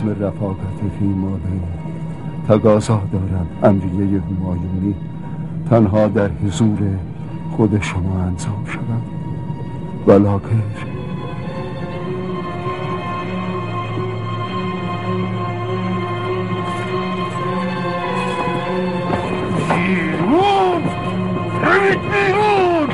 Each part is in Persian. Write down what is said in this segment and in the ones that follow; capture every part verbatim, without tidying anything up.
بزم رفاقت فیماله تقاضا دارم امریه همایونی تنها در حضور خود شما انجام شود ولا غیر. بیرون! برید بیرون!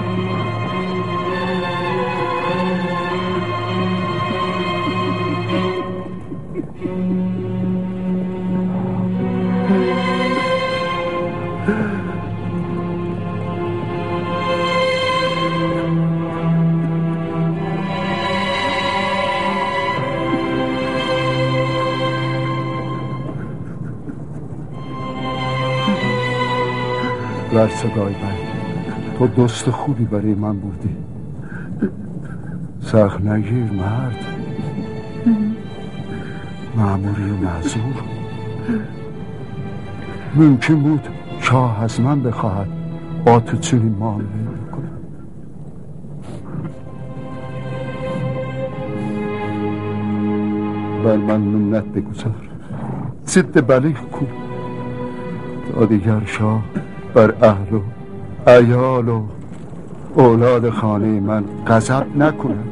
ورسگای بای تو دوست خوبی برای من بودی. سخت نگیر مرد، مأموری و معذور. ممکن بود شاه از من بخواهد با تو چنین معامله بکنم. بر من منت بگذار، ضد بلیغ کن تا دیگر شاه بر اهل و عیال و اولاد خانه من غضب نکند.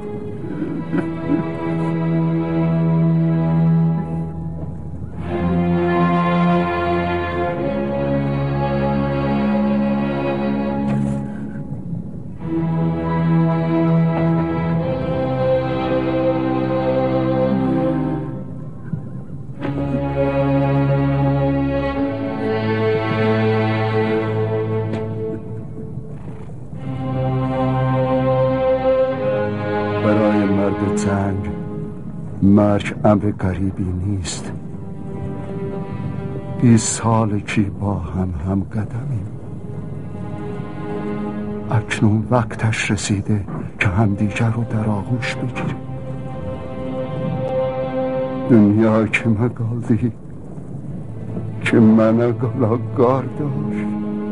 مرگ امر غریبی نیست. بیست سال کی با هم هم قدمیم. اکنون وقتش رسیده که همدیگر رو در آغوش بگیریم. دنیا که مگالدی که من گلاگار داشت.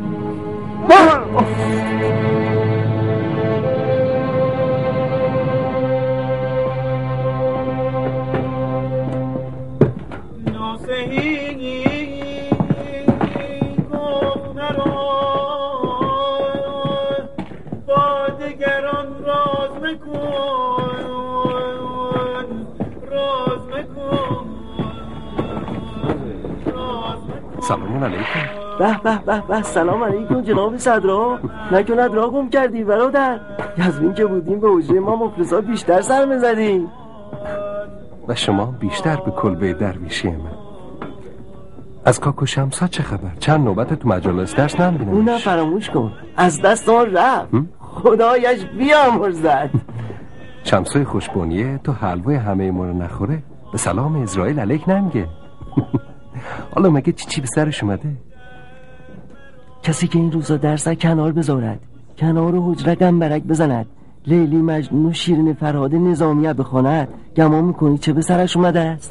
سلام علیکم. به به به به سلام علیکم جناب صدرا. نکند راه گم کردی برادر. یزمین که بودیم به حجره ما مفلسا بیشتر سر می‌زدیم و شما بیشتر به کلبه درویشی من. از کاکو شمسا چه خبر؟ چند نوبت تو مجالس درس نمی‌بینم. اونم فراموش کن، از دست ما رفت. خدایش بیامرزد. شمسای خوشبونیه تو حلوای همه ما رو نخوره به سلام اسرائیل علیک نمیگه. حالا مگه چی چی به سرش اومده؟ کسی که این روزا درس کنار بذارد، کنار و حجره گنبرک بزند، لیلی مجنون و شیرین فرهاد نظامیه بخواند، گمان میکنی چه به سرش اومده است؟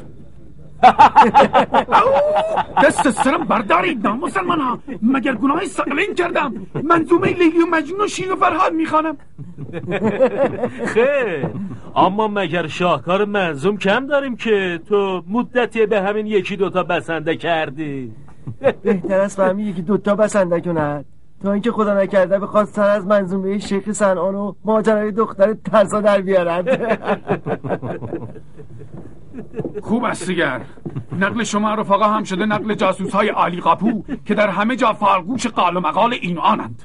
دست سرم بردارید نامسلمان ها. مگر گناهی ثقلین کردم؟ منظومه لیلی و مجنون و شیرین و فرهاد میخوانم. خیر، اما مگر شاهکار منظوم کم داریم که تو مدتی به همین یکی دوتا بسنده کردی؟ بهتر است به همین یکی دوتا بسنده کند تا اینکه خدا نکرده بخواد سر از منظومه شیخ صنعان و ماجرای دختر ترسا در بیارد. خوب است دیگر. نقل شما رفقا هم شده نقل جاسوس های علی قاپو که در همه جا فالگوش قال و مقال این و آنند.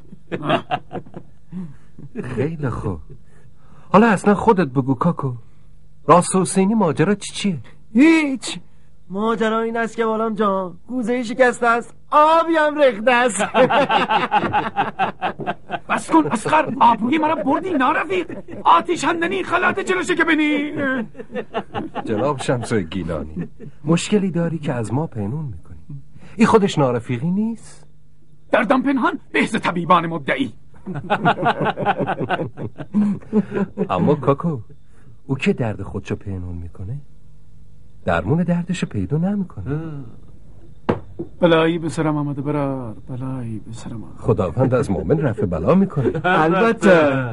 خیلی خوب. حالا اصلا خودت بگو کاکو، راست حسینی ماجرا چی چیه؟ هیچ. ماجرا این است که والام جان گوزه‌ای شکسته است، آبی هم ریخته است. بس کن اصغر، آبروی مرا بردی نارفیق. آتیش هندنی خلات جلوشه که بینی. جناب شمسای گیلانی، مشکلی داری که از ما پنهون میکنی؟ این خودش نارفیقی نیست؟ دردم پنهان بهز طبیبان مدعی. اما کاکو، او که درد خودشو پنهون میکنه درمون دردشو پیدا نمیکنه. بلایی به سرم آمده برار، بلایی به سرم آمده. خداوند از مؤمن رفع بلا میکنه. البته.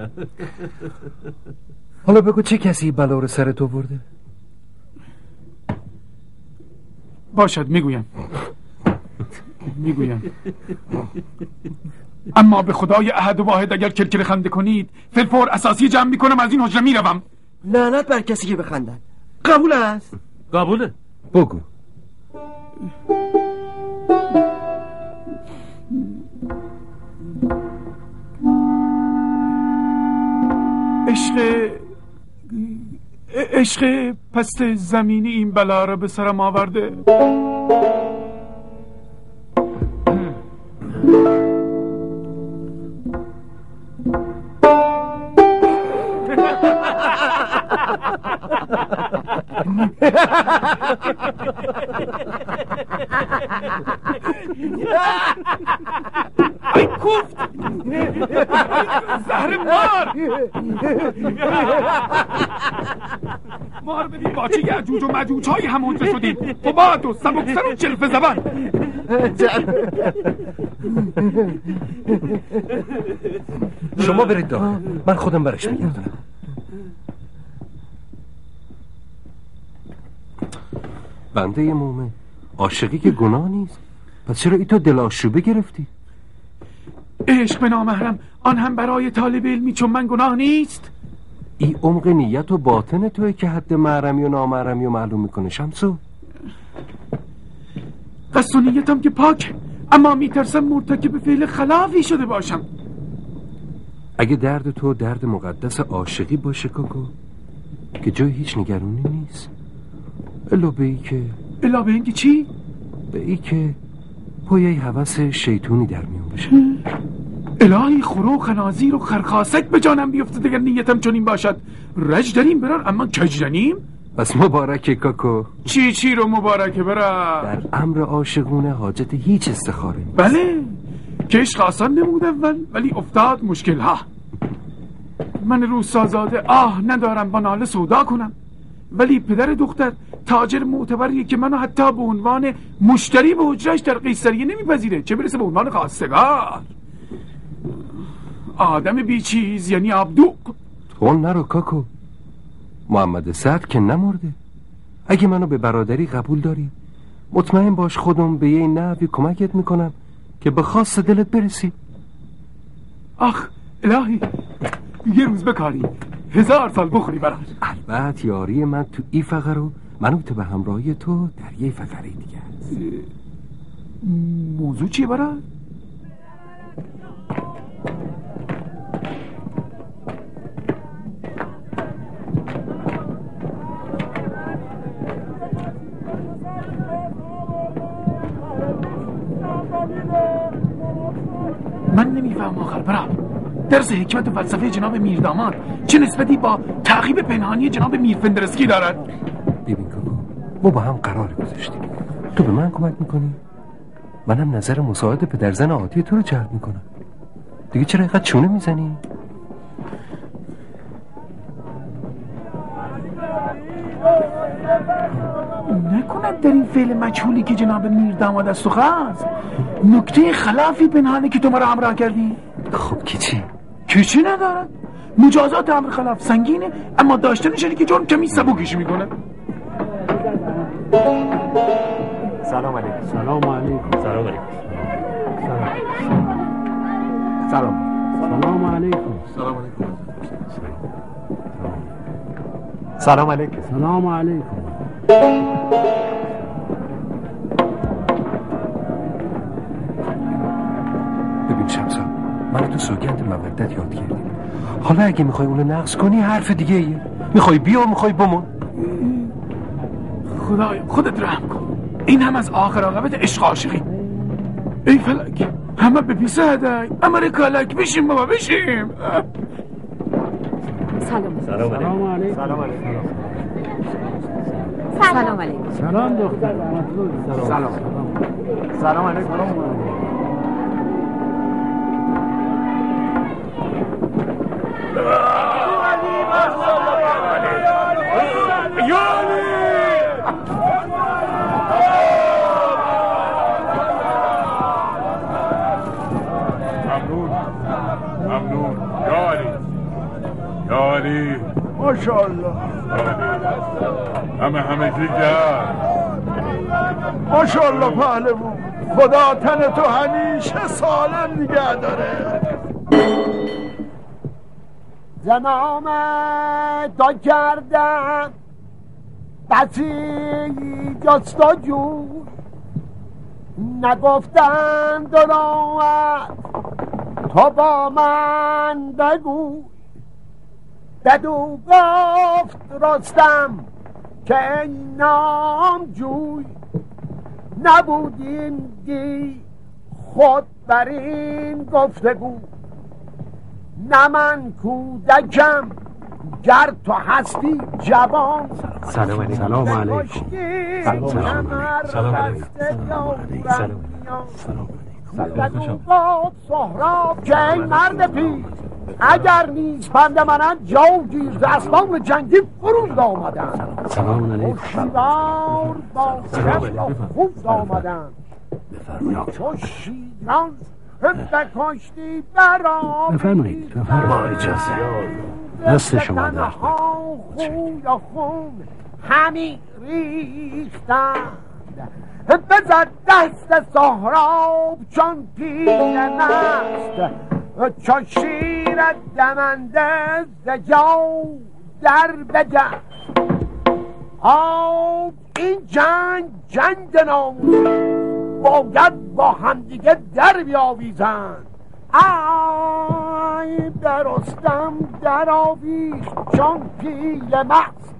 حالا بگو چه کسی بلا رو سر تو برده؟ باشد میگویم میگویم اما به خدای احد و واحد اگر کرکر خنده کنید فلفور اساسی جمع میکنم از این حجره میروم. لعنت بر کسی که بخندن. قبول است؟ قبوله. بگو. عشق عشق پست زمینی این بلا را به سرم آورده. ای کوفت زهر مار مار بدید باچه یعجوج و مجوج های همونجه شدیم قباد و سبکسر و جلف زبان. شما برید داخل، من خودم برش میگردونم. بنده مومن، عاشقی که گناه نیست، پس چرا ای تو دل آشوبه گرفتی؟ عشق به نامحرم آن هم برای طالب علمی چون من گناه نیست؟ ای عمق نیت و باطن توی که حد محرمی و نامحرمی و معلوم میکنه شمسو. قصد و نیتم که پاک، اما میترسم مرتکب فعل خلافی شده باشم. اگه درد تو درد مقدس عاشقی باشه کوکو که جای هیچ نگرانی نیست، الا به ای که الا به این که چی؟ به ای که پایه هوس شیطونی در میون بشه. الهی خرو خنازیر و خرخاسک به جانم بیفته اگر نیتم چنین باشد. رج داریم برار اما کج داریم. بس مبارکه کاکو. چی چی رو مبارکه برار؟ در امر عاشقونه حاجت هیچ استخاره نیست. بله که عشق آسان نمود اول ولی افتاد مشکل ها. من روسازاده آه ندارم با ناله سودا کنم، ولی پدر دختر تاجر معتبریه که منو حتی به عنوان مشتری به حجرش در قیصریه نمیپذیره، چه برسه به عنوان خواستگار. آدم بیچیز یعنی عبدو. تو نرو کاکو، محمد سعد که نمرده. اگه منو به برادری قبول داری مطمئن باش خودم به یه نحوی کمکت میکنم که به خواست دلت برسی. آخ الهی یه روز بکاری هزار سال بخوری برات. البته یاری من تو ای فقرو منوط به همراهی تو در یه فقره دیگه هست. موضوع چیه برات؟ من نمیفهم آخر برا درس حکمت و فلسفه جناب میرداماد چه نسبتی با تعقیب پنهانی جناب میرفندرسکی دارد؟ ببین کوکو، ما با هم قرار گذاشتیم، تو به من کمک میکنی، منم نظر مساعد پدرزن عادی تو رو جلب میکنم. دیگه چرا اینقدر چونه میزنی؟ نکند در این فعل مجهولی که جناب میرداماد از تو خواست نکته خلافی پنهانه که تو مرا همراه کردی؟ خب کی چی؟ کی چی ندارد؟ مجازات امر خلاف سنگینه اما داشتن شریک جرم کمی سبکش میکنه. سلام علیکم. سلام علیکم. سلام علیکم. سلام. سلام علیکم. سلام علیکم. سلام علیکم. سلام علیکم. ببین شمسا، من تو سوگند مودت یاد کردیم. حالا اگه میخوای اونو نقص کنی حرف دیگه ایه. میخوای بیا میخوای بمون. خدایا خودت رحم کن، این هم از آخر عاقبت عشق عاشقی. ای فلک همه به پیسه هدای امر کالک بشیم بابا بشیم. سلام. سلام علیکم. سلام علیکم. سلام علیکم. سلام دختر. سلام. سلام علیکم. ممنون ممنون یا علی یا علی ماشاءالله همه همگی گرد ماشاءالله پهلوون، خدا تن تو همیشه سالم نگه داره. زنام تا کردم بسی جستجو، نگفتن دراوت تو با من بگو. بدو گفت رستم که این نام جوی، نبودیم دی خود بر این گفتگو. نه من کودکم گر تو هستی جوان. سلام علیکم. سلام علیکم. سلام علیکم. سلام سهراب که این مرد پیر، اگر نیز پند منن جو گیر دستان جنگی فرود آمدن. سلام علیکم. شیوار با چشم خوب آمدن. چو شیران بکشتی برام. بفرمایید بفرمایید. با اجازه دست شما در خوی و خون همی ریختند. بزد دست سهراب چون پیل مست، چو شیر دمنده ز جو در بجست. آب این جنگ جنگ ناموسی، باید با همدیگه در بیاویزند. ای برستم در آویخت چون پیل مست،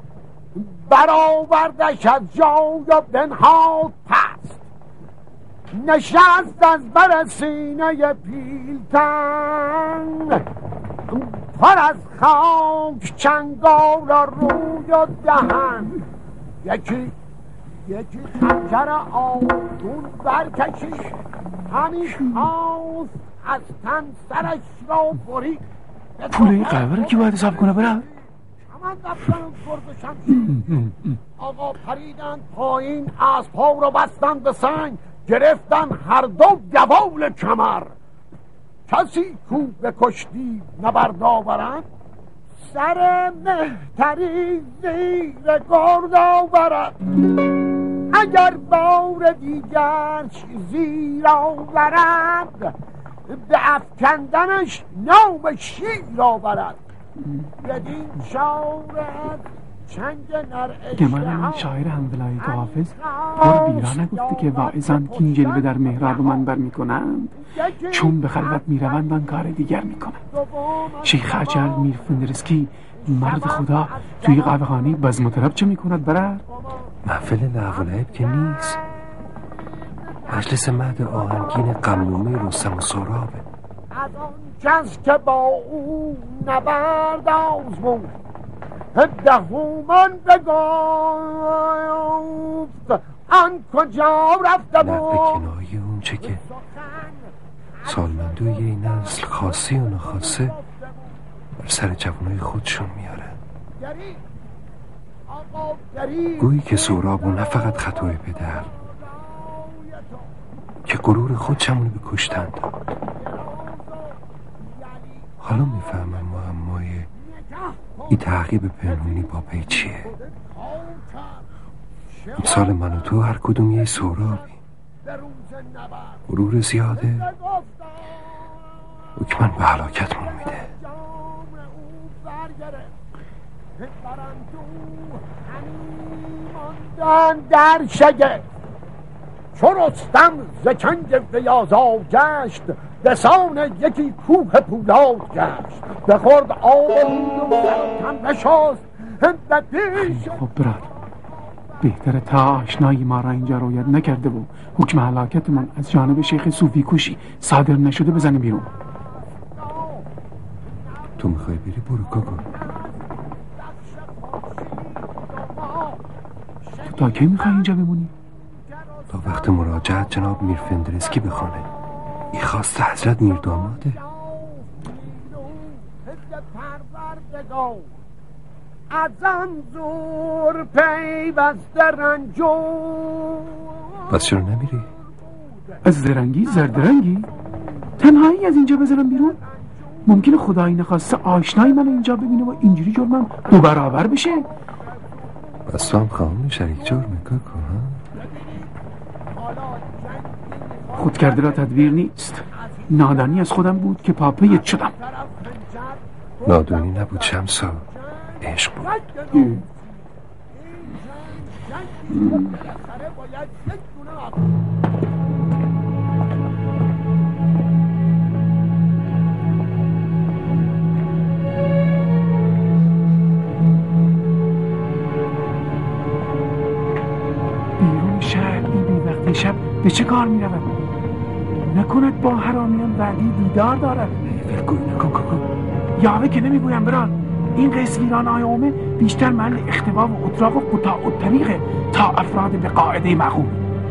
برآوردش از جای و بنهاد پست. نشست از بر سینه پیلتن، پر از خاک چنگال روی و دهن. یکی یکی خنجر آتون برکشید، همی خواست از تن سرش را برید. پول این قهوه رو کی باید حساب کنه برم؟ من دفتن گرد شمشیر. آقا پریدن پایین، از پا رو بستن به سنگ، گرفتن هر دو گوال کمر. کسی کو به کشتی نبرد آورند، سر مهتری زیر گرد آورد. اگر بار دیگر زیر آورد، به افکندنش نام شیر آورد. بدین شاورد چنگ نر گمان شاعر همولایت حافظ پر بیرا نگفته که واعظان که این جلوه در محراب من بر میکنند، چون به خلوت میروند آن کار دیگر میکنند. شیخ اجل میر فندرسکی مرد خدا توی قهوه‌خانه بزم و طرب چه میکند برد؟ محفل لعب که نیست، مجلس مهد آهنگین قمنومه رستم و سهرابه. از آن کس که با او نبرد آزمود، دهومان بگفت آن کجا رفته بود. نقل کنایه اون چه که سالمندوی این نسل خاصی و نخاصه بر سر جوانای خودشون میارن. گویی که سهرابو نه فقط خطای پدر که غرور خودشمونو به کشتن داد. حالا میفهمم معمای این تعقیب پنهونی با پی چیه. امثال من و تو هر کدوم یه سهرابی، غرور زیاده حکمن به هلاکتمون میده. در شگه چون رستم ز کنج بیازار گشت، دسان یکی کوه پولاد گشت. بخورد آب و تن نشست و پیش. خب براد، بهتره تا آشنایی ما را اینجا رویت نکرده و حکم هلاکتمون از جانب شیخ صوفی کشی صادر نشده بزنی بیرون. تو میخوای بری برو کاکو. تا کی میخوای اینجا بمونی؟ تا وقت مراجعت جناب میر فندرسکی بخونه. این خواست حضرت میر داماده. از آن زور پیوسته رنجور. پس چرا نمیری؟ از زرنگی زردرنگی؟ تنهایی از اینجا بذارم بیرون؟ ممکنه خدایی نخواسته آشنایی من اینجا ببینه و اینجوری جرمم دو برابر بشه؟ بس تو هم خواهم شریک جرمه کاکو ها؟ خود کرده را تدبیر نیست. نادانی از خودم بود که پاپیت شدم. نادانی نبود شمسا، عشق بود. بیرون شهر بی بی وقتی شب به چه کار می رود؟ نکند با حرامیان بعدی دیدار دارد. فکر نکن کن یاوه که نمی گویم بران. این قیسویران آیامه بیشتر محل اختبا و اتراق و قطاع و طریقه تا افراد به قاعده معقول.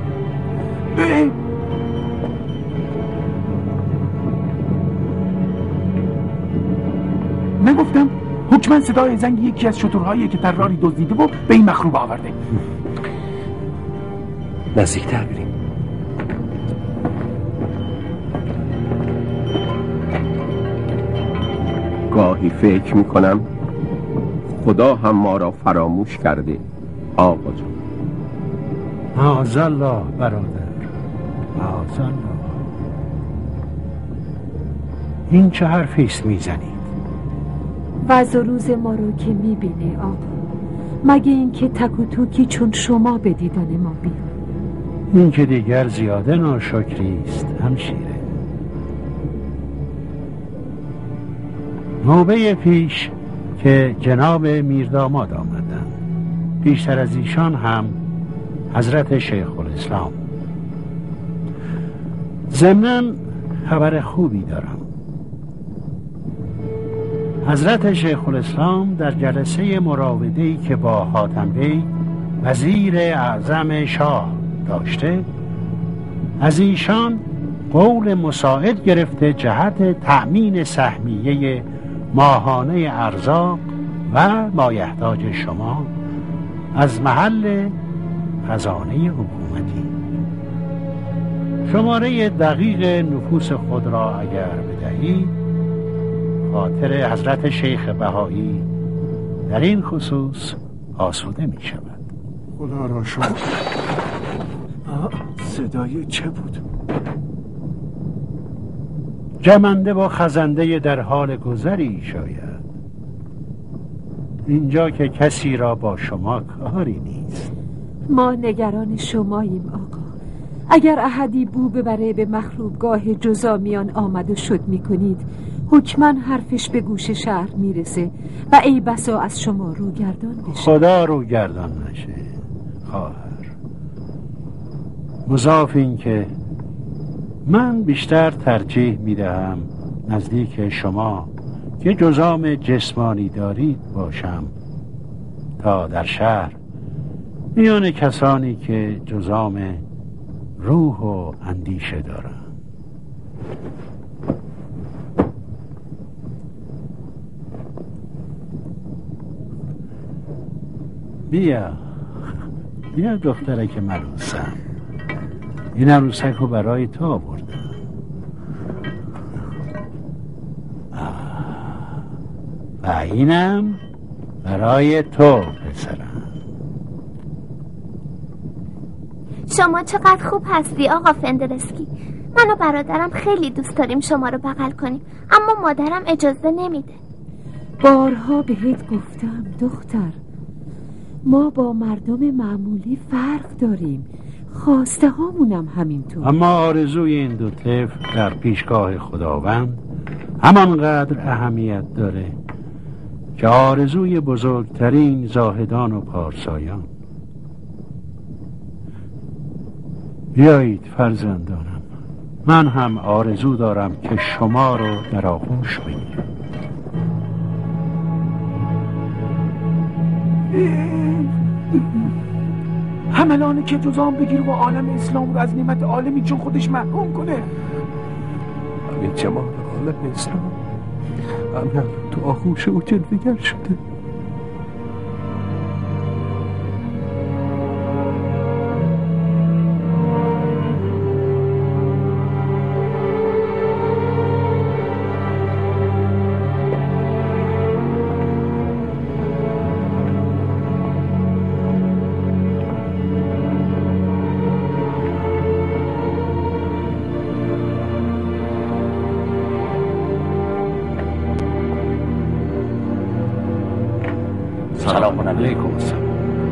نگفتم حکمن صدای زنگ یکی از شترهایی که طراری دزدیده و به این مخروب آورده. نزدیکتر بریم. گاهی فکر میکنم خدا هم ما را فراموش کرده آقا جان. معاذالله برادر، معاذالله. این چه حرفی است میزنید؟ وضع روز ما رو که میبینه آقا، مگه این که تک و توکی چون شما به دیدن ما بیاد؟ این که دیگر زیاده ناشکری است همشیره. نوبه پیش که جناب میرداماد آمدن، پیشتر از ایشان هم حضرت شیخ الاسلام. ضمناً خبر خوبی دارم. حضرت شیخ الاسلام در جلسه مراوده‌ای که با حاتم بی وزیر اعظم شاه داشته، از ایشان قول مساعد گرفته جهت تأمین سهمیه ماهانه ارزاق و مایحتاج شما از محل خزانه حکومتی. شماره دقیق نفوس خود را اگر بدهید، خاطر حضرت شیخ بهایی در این خصوص آسوده می شود. خدا را شکر. صدای چه بود؟ جمنده و خزنده در حال گذری شاید. اینجا که کسی را با شما کاری نیست. ما نگران شماییم آقا. اگر احدی بو ببره به مخروبگاه جزامیان آمد و شد میکنید، حکمن حرفش به گوش شهر میرسه و ای بسا از شما روگردان بشه. خدا روگردان نشه خواهر. مضاف این که من بیشتر ترجیح میدهم نزدیک شما که جزام جسمانی دارید باشم تا در شهر میان کسانی که جزام روح و اندیشه دارن. بیا بیا دختره ملوسم، این عروسک رو برای تو آوردم. و اینم برای تو پسرم. شما چقدر خوب هستی آقا فندرسکی. من و برادرم خیلی دوست داریم شما رو بغل کنیم، اما مادرم اجازه نمیده. بارها بهت گفتم دختر، ما با مردم معمولی فرق داریم، خواسته هامونم همینطور. اما آرزوی این دو طفل در پیشگاه خداوند همانقدر اهمیت داره که آرزوی بزرگترین زاهدان و پارسایان. بیایید فرزندانم، من هم آرزو دارم که شما رو در آغوش بگیرم. هملانه که جزام بگیر و عالم اسلام رو از نعمت عالمی چون خودش محروم کنه. همین جمال عالم اسلام همین تو آغوش او جلوگر شده. سلام علیکم. السلام.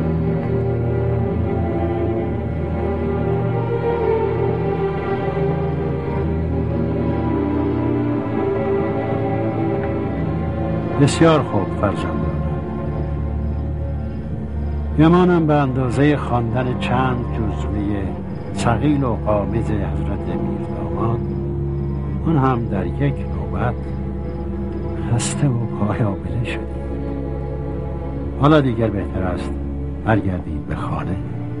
بسیار خوب فرزندان. گمانم به اندازه خواندن چند جزوه ثقیل و غامض حضرت میرداماد، اون هم در یک نوبت خسته و پایابله شدید. حالا دیگر بهتر است برگردید به خانه.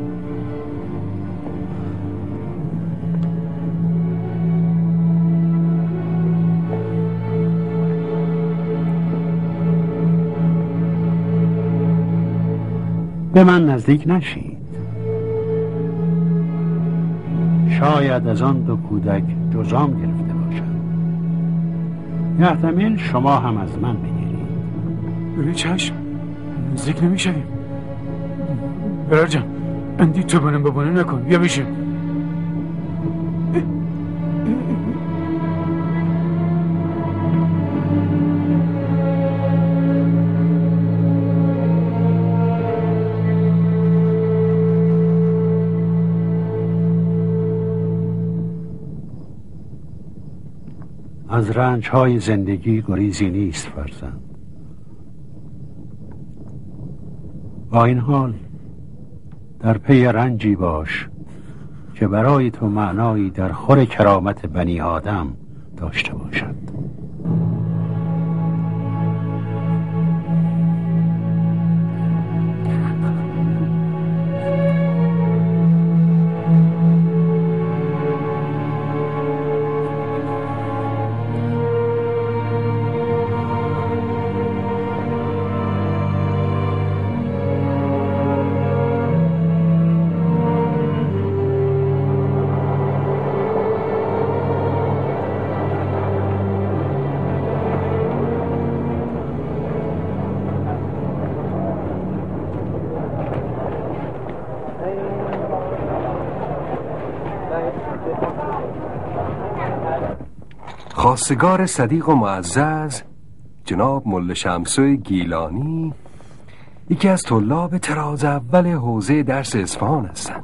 به من نزدیک نشید. شاید از آن دو کودک جزام گرفته باشند. یحتمل شما هم از من بگیرید. بله چشم، نزدیک نمیشویم. برار جان، اندی تو بنم ببونه نکن، بیا بشیم. از رنج های زندگی گریزی نیست فرزند. با این حال در پی رنجی باش که برای تو معنایی در خور کرامت بنی آدم داشته باشد. خواستگار صدیق و معزز جناب مله شمسوی گیلانی یکی از طلاب تراز اول حوزه درس اصفهان هستند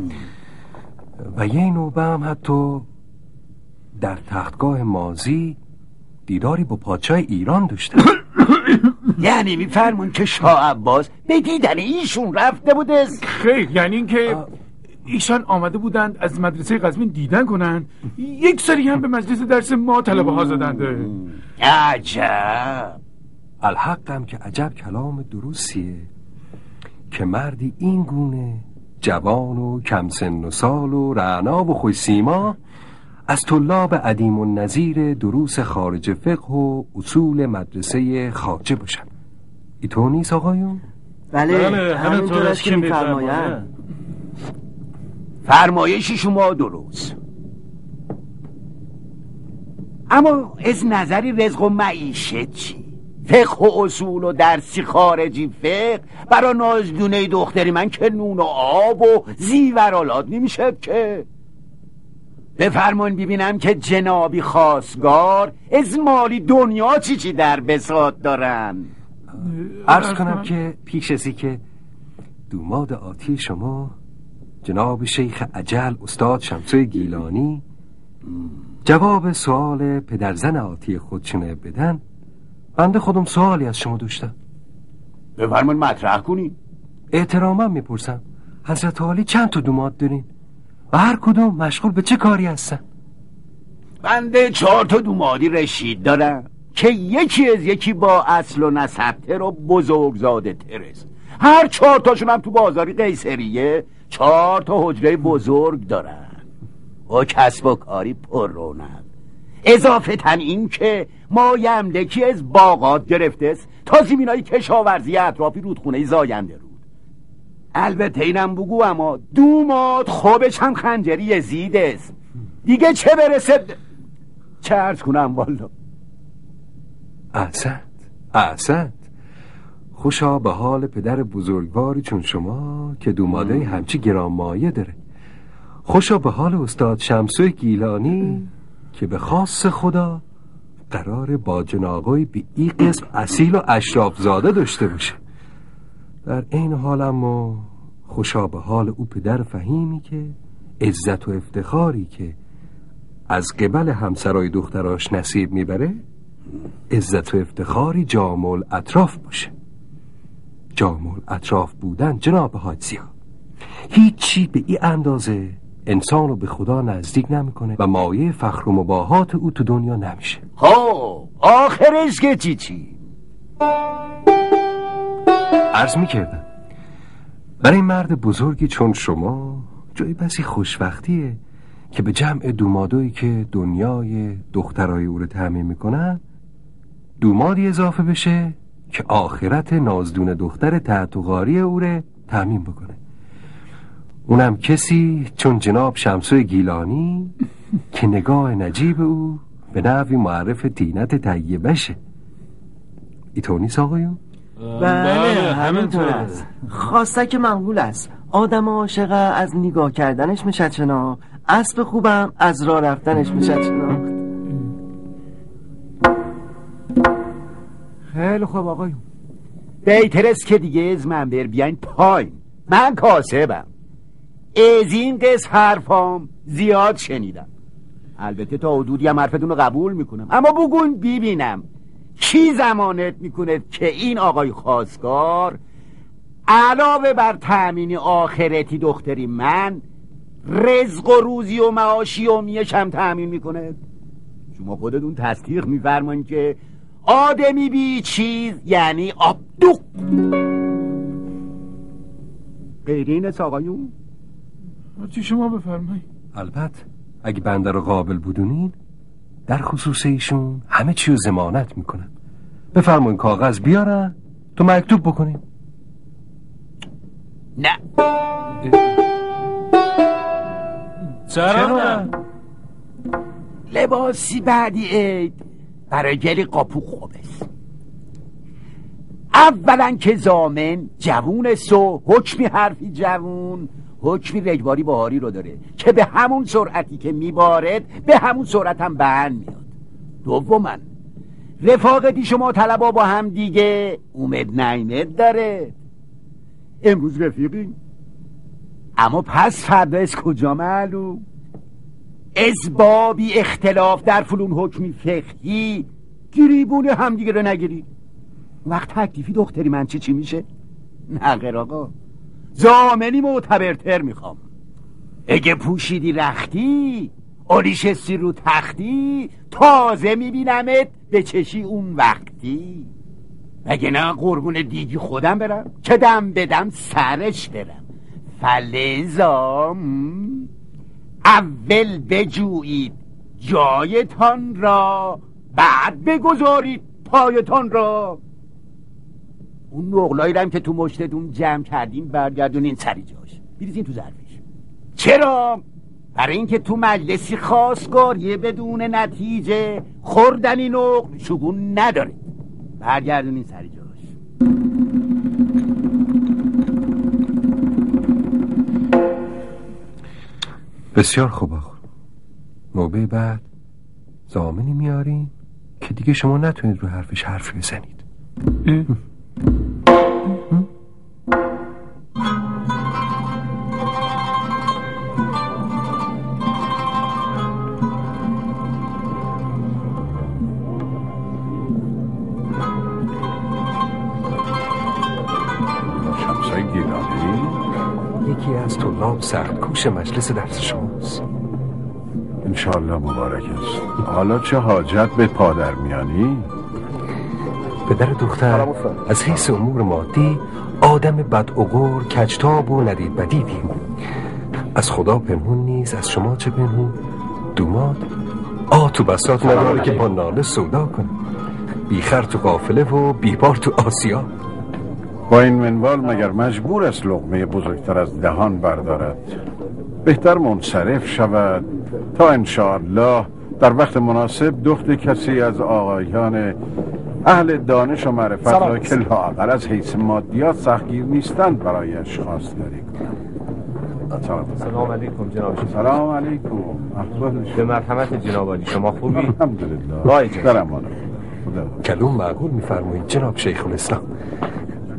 و یه نوبه هم حتی در تختگاه ماضی دیداری با پادشاه ایران داشته. یعنی میفرمون که شاه عباس به دیدن ایشون رفته بوده؟ خیر، یعنی این که ایشان آمده بودند از مدرسه قزوین دیدن کنند، یک سری هم به مجلس درس ما طلبه ها زدنده. عجب. الحقم که عجب کلام درستیه که مردی این گونه جوان و کم سن و سال و رعنا و خوش سیما از طلاب عدیم النظیر دروس خارج فقه و اصول مدرسه خواجه باشن. اینطور نیست آقایون؟ بله, بله همینطور است که میفرمایند. فرمایشی شما درست، اما از نظری رزق و معیشت چی؟ فقه و اصول و درسی خارجی فقه برا نازدونه دختری من که نون و آب و زیورالات نمیشه که. بفرمون ببینم که جنابی خواستگار از مالی دنیا چی چی در بساط دارن. عرض کنم که پیش ازی که دوماد آتی شما جناب شیخ اجل استاد شمسوی گیلانی جواب سوال پدرزن آتی خودشونه بدن، بنده خودم سوالی از شما داشتم. بفرمایید مطرح کنین. احتراما میپرسم حضرت عالی چند تا دوماد دارین و هر کدوم مشغول به چه کاری هستن؟ بنده چهار تا دومادی رشید دارم که یکی از یکی با اصل و نسب تر و بزرگزاده ترست. هر چهار تاشون هم تو بازاری قیصریه چهار تا حجره بزرگ دارن و کسب و کاری پر رونق. اضافه تن این که ما یملکی از باغات گرفته است تا زمینای کشاورزی اطرافی رودخونه زاینده رود. البته اینم بگو اما دوماد خوبش هم خنجری یزید است دیگه، چه برسه چه عرض کنم والا. احسنت احسنت. خوشا به حال پدر بزرگواری چون شما که دوماده همچی گرانمایه داره. خوشا به حال استاد شمسوی گیلانی که به خاص خدا قرار با جناقای به این قسم اصیل و اشراف زاده داشته باشه. در این حال اما خوشا به حال او پدر فهیمی که عزت و افتخاری که از قبل همسرای دختراش نصیب میبره عزت و افتخاری جامع الاطراف باشه. جامع الاطراف بودن جناب حاجزیا هیچی به این اندازه انسان رو به خدا نزدیک نمیکنه و مایه فخر و مباهات او تو دنیا نمیشه. ها آخرش که چی چی؟ عرض میکردم برای مرد بزرگی چون شما جای بسی خوشوقتیه که به جمع دومادویی که دنیای دخترای او رو تأمین میکنن دومادی اضافه بشه که آخرت نازدون دختر تحت و غاری او رو تأمین بکنه. اونم کسی چون جناب شمسوی گیلانی که نگاه نجیب او به نحوی معرف تینت طیبشه. ایطور نیست آقایون؟ بله همینطور است. خواسته که مقبول است. آدم عاشق از نگاه کردنش میشد شناخت، اسب خوبم از راه رفتنش میشد شناخت. خیلی خوب آقایون، بیترست که دیگه از من بر بیاین پایین. من کاسبم، از این قصد حرفام زیاد شنیدم. البته تا حدودی هم حرفتون رو قبول میکنم، اما بگوین ببینم کی ضمانت میکنه که این آقای خواستگار علاوه بر تأمین آخرتی دختری من رزق و روزی و معاشی و میش هم تأمین میکنه؟ شما خودتون تصدیق میفرمایید که آدمی بی چیز یعنی آبدوق. غیر این است آقایون؟ چی شما بفرمایید. البته اگه بنده رو قابل بودونین در خصوص ایشون همه چی رو ضمانت میکنن. بفرمایید کاغذ بیارن تو مکتوب بکنیم. نه چرا؟ لباسی بعدی عید برای گلی قاپو خوب است. اولا که زامن جوون سو حکمی حرفی جوون حکمی رجباری بهاری رو داره که به همون سرعتی که میبارد به همون سرعت هم بند میاد. دوما رفاقتی شما طلبا با هم دیگه اومد نیمد داره. امروز رفیقیم اما پس فردا از کجا معلوم؟ از بابی اختلاف در فلون حکمی فقهی گریبون هم دیگه رو نگیری. وقت تکلیفی دختری من چی چی میشه؟ نه غیر آقا، زامنی معتبرتر میخوام. اگه پوشیدی رختی آلیشستی رو تختی تازه میبینمت به چشی اون وقتی. مگه نه قربون دیگی خودم برم که دم بدم سرش برم. فلزا اول بجویید جایتان را بعد بگذارید پایتان را. اون نقلایی رم که تو مشتتون جمع کردیم برگردونین سری جاش بریزین تو ظرفش. چرا؟ برای اینکه تو مجلسی خواستگاریه بدون نتیجه خوردنی نقل شگون نداره. برگردونین سری جاش. بسیار خوب آقا. نوبه بعد زامنی میارین که دیگه شما نتونید رو حرفش حرفی بزنید. شمسای گیلانی یکی از طلاب سخت کوش مجلس درس شماست. انشالله مبارک است. حالا چه حاجت به پادر میانی؟ پدر دختر از حیث امور مادی آدم بدعقور کجتاب و ندید بدیدیم. از خدا پنهون نیست، از شما چه پنهون؟ دوماد آه تو بساط نداره که با ناله سودا کنه. بیخر تو قافله و بیبار تو آسیا. با این منوال مگر مجبور است لقمه بزرگتر از دهان بردارد؟ بهتر منصرف شود تا انشاءالله در وقت مناسب دخت کسی از آقایان اهل دانش و معرفت را که لااقل از حیث مادیات سختگیر نیستند برایش خواستگاری کنند. سلام علیکم جناب. سلام علیکم. به مرحمت جناب عالی، شما خوبی؟ الحمدلله. رایج درم آنم. کلوم معقول میفرمایید جناب شیخ الاسلام.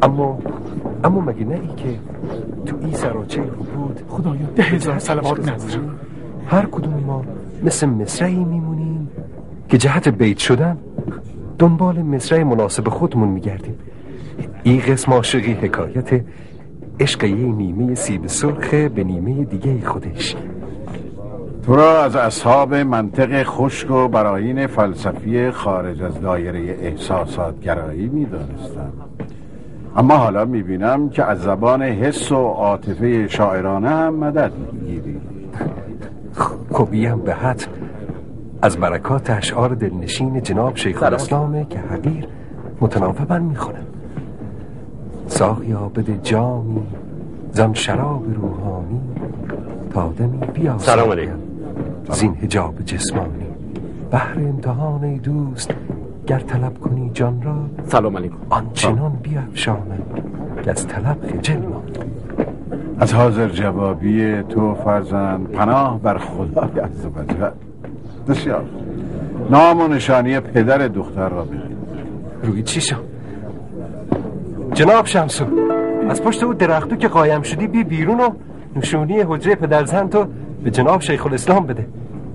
اما اما مگه نه ای که تو این سراچه بود خدایا ده هزار صلوات نذر. هر کدوم ما مثل مصرعی میمونیم که جهت بیت شدن دنبال مصرع مناسب خودمون میگردیم. این قسم عاشقی حکایت عشق یه نیمه سیب سرخ به نیمه دیگه خودش. تو را از اصحاب منطق خشک و براهین فلسفی خارج از دایره احساسات گرایی میدانستم، اما حالا میبینم که از زبان حس و عاطفه شاعرانه هم مدد میگیری. خوبی هم به حد از برکات اشعار دلنشین جناب شیخ الاسلامه که حقیر متناوباً میخونم. ساقیا بده جامی زن شراب روحانی تا دمی بیا. سلام علیکم. زین حجاب جسمانی بهر امتحان ای دوست گر طلب کنی جان را. سلام علیکم. آنچنان بیافشانم که از طلب خجل ماند. از حاضر جوابی تو فرزند پناه بر خدای عز وجل. بسیار نام و نشانی پدر دختر را بگید. روی چی شو؟ جناب شمسو، از پشت او درختو که قایم شدی بی بیرون و نشونی حجره پدرزن تو به جناب شیخ الاسلام بده.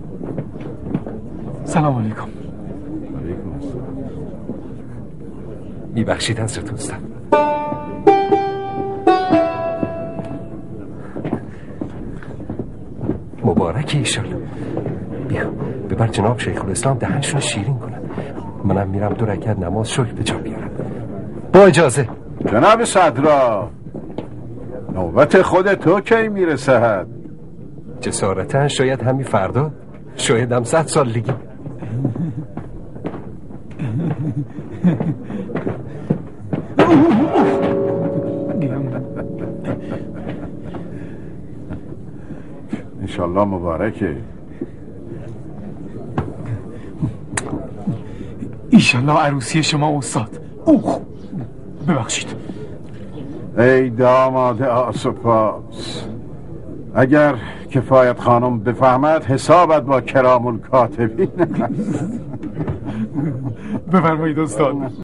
سلام علیکم. علیکم السلام. میبخشید حضرت استاد. مبارک ایشالله. بیا ببر جناب شیخ الاسلام دهنشون شیرین کنن. منم میرم دو رکعت نماز شکر به جا بیارم. با اجازه. جناب صدرا، نوبت خود تو کی میرسد؟ جسارتا شاید همین فردا، شاید هم صد سال دیگه. انشالله مبارکه. ایشالله عروسی شما استاد. اوه ببخشید. ای داماد آسوپاس، اگر کفایت خانم بفهمد حسابت با کرام الکاتبین. بفرمایید استاد.